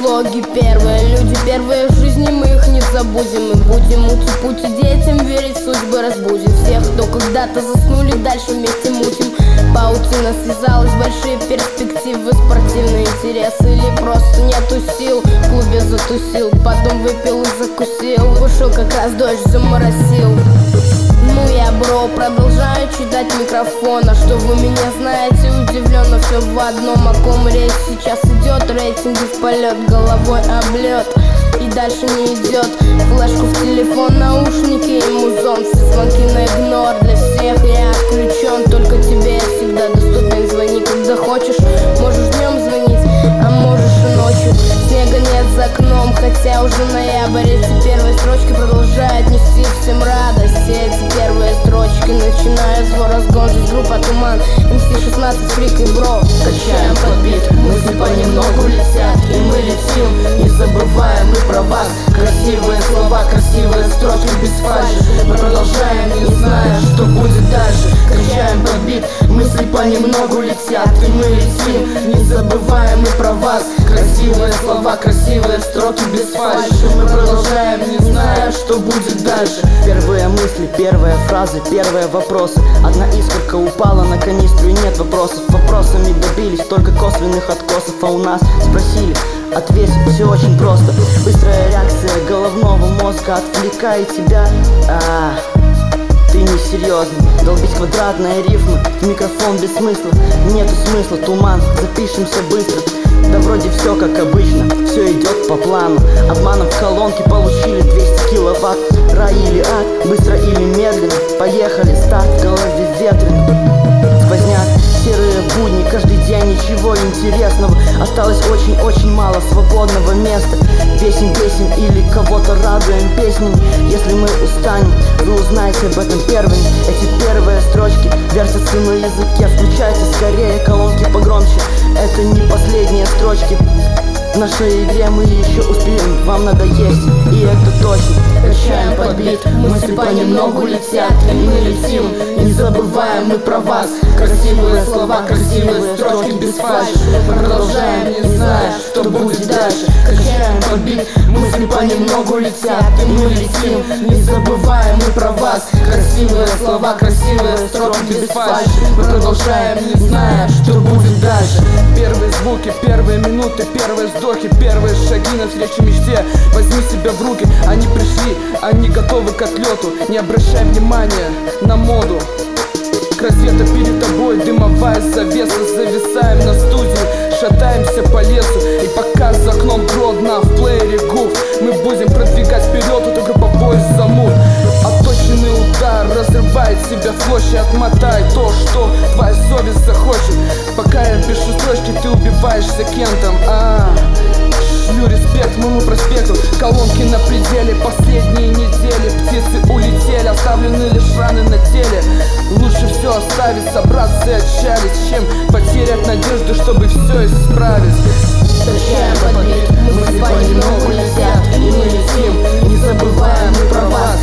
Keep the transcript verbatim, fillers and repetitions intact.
итоги первые. Люди первые в жизни, мы их не забудем. Мы будем идти пути детям, верить в судьбы разбудим. Всех, кто когда-то заснули, дальше вместе мутим. Паутина связалась, большие перспективы, спортивные интересы или просто нету сил. В клубе затусил, потом выпил и закусил. Ушел как раз дождь, заморосил. Ну я, бро, продолжаю читать микрофон. А что вы меня знаете, удивленно все в одном. О ком речь сейчас идет, рейтинги в полет, головой облет. И дальше не идет. Флешку в телефон, наушники и музон. Все звонки на игнор, для всех я отключен. Только тебе я всегда доступен. Звони, когда хочешь, можешь днем звонить, а можешь и ночью. Снега нет за окном, хотя уже ноябрь. Эти первые строчки продолжают нести всем радость. Эти первые строчки начинают свой разгон. Здесь группа Туман, эм си шестнадцать, Фрик и Бро. Качаем под бит, мысли понемногу летят, и мы летим, не забываем мы про вас. Красивые слова, красивые строчки без фальши. Мы продолжаем, не зная, что будет дальше. Качаем под бит, мысли понемногу летят, и мы летим, не забываем мы про вас. Красивые слова, красивые строки без фальши. Мы продолжаем, не зная, что будет дальше. Первые мысли, первые фразы, первые вопросы. Одна искорка упала на канистру и нет вопросов. Вопросами добились только косвенных откосов. А у нас спросили, ответь, все очень просто. Быстрая реакция головного мозга отвлекает тебя. А, ты несерьезный. Долбить квадратные рифмы в микрофон без смысла. Нету смысла, туман, запишемся быстро. Да вроде все как обычно, все идет по плану. Обманом в колонке получили двести киловатт. Рай или ад, быстро или медленно. Поехали, старт в голове ветрено. Сквозняк, серые будни, каждый день ничего интересного. Осталось очень-очень мало свободного места. Песен, песен или кого-то радуем песней. Если мы устанем, вы узнаете об этом первыми. Эти первые строчки вертятся на языке. Включайте скорее колонки погромче. Это не последние строчки. В нашей игре мы еще успеем, вам надо есть, и это точно. Качаем под бит, мысли понемногу летят, и мы летим, не забываем мы про вас. Красивые слова, красивые строчки без фальши. Мы продолжаем, не зная, что будет дальше. Качаем под бит, мысли понемногу летят, и мы летим, не забываем мы про вас. Красивые слова, красивые строки без фальши. Мы продолжаем, не зная, что будет дальше. Первые звуки, первые минуты, первые вздохи, первые шаги навстречу мечте. Возьми себя в руки, они пришли, они готовы к отлету. Не обращай внимания на моду. К рассвету перед тобой дымовая завеса. Зависаем на студии, шатаемся по лесу. И пока за окном Гродно в плеере гуф, мы будем продвигать вперед эту групповой замут. Отточенный удар разрывает себя в клочья. Отмотай то, что твоя совесть захочет. Пока я пишу строчки, ты убиваешься кентом. А, шлю респект моему проспекту. Колонки на пределе, последние недели. Птицы улетели, оставлены лишь раны на теле. Лучше все оставить, собраться и отчалить, чем потерять надежду, чтобы все исправить. Качаем под бит, мысли понемногу летят, и мы летим, не забываем мы про вас.